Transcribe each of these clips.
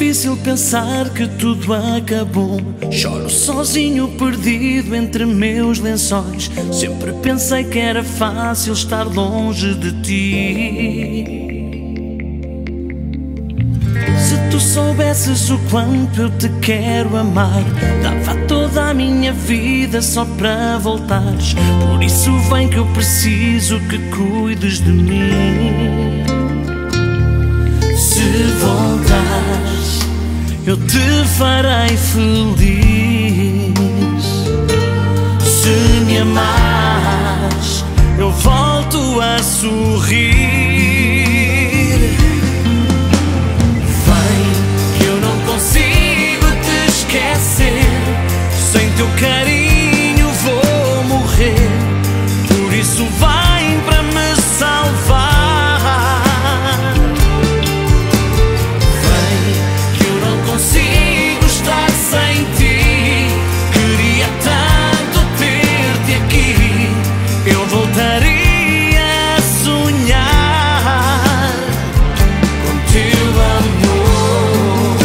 difícil pensar que tudo acabou. Choro sozinho, perdido entre meus lençóis. Sempre pensei que era fácil estar longe de ti. Se tu soubesses o quanto eu te quero amar, dava toda a minha vida só para voltares. Por isso vem que eu preciso que cuides de mim. Se voltares, eu te farei feliz. Se me amares, eu volto a sorrir. Vem que eu não consigo te esquecer. Sem teu carinho vou morrer. Por isso vem para me salvar. Consigo estar sem ti. Queria tanto ter-te aqui. Eu voltaria a sonhar com teu amor.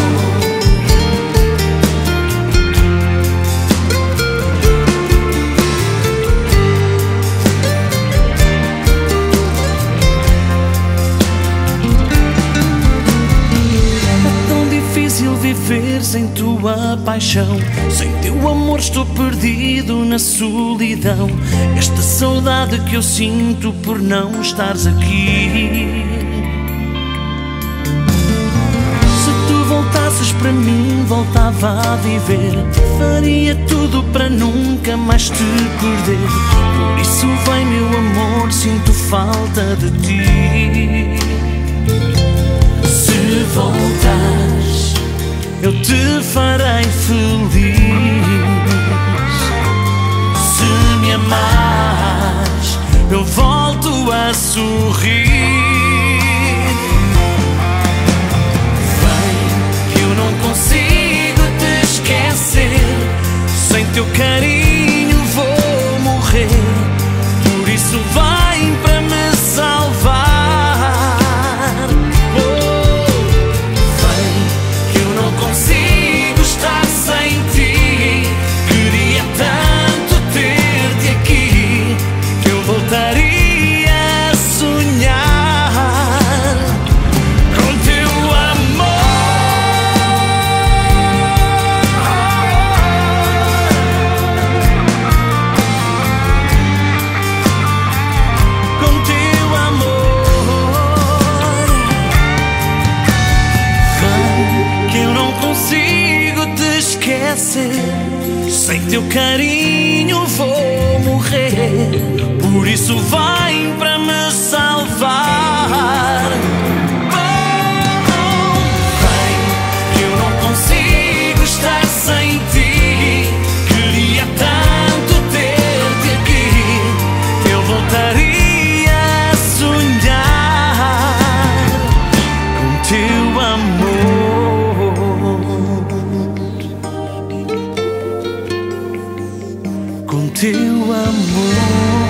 É tão difícil viver sem tua paixão. Sem teu amor estou perdido na solidão. Esta saudade que eu sinto por não estares aqui. Se tu voltasses para mim, voltava a viver. Faria tudo para nunca mais te perder. Por isso vem meu amor, sinto falta de ti. Se voltares, eu te farei feliz. Se me amares, eu volto a sorrir. Vem que eu não consigo te esquecer. Sem teu carinho vou morrer. Por isso vem para me salvar. Consigo estar sem ti. Queria tanto ter-te aqui. Eu voltaria a sonhar com teu amor. Com teu amor. Que eu não consigo te esquecer. Sem teu carinho vou morrer. Por isso vem para me salvar. Vem que eu não consigo estar sem ti. Queria tanto ter-te aqui. Eu voltaria a sonhar com teu amor. Com teu amor.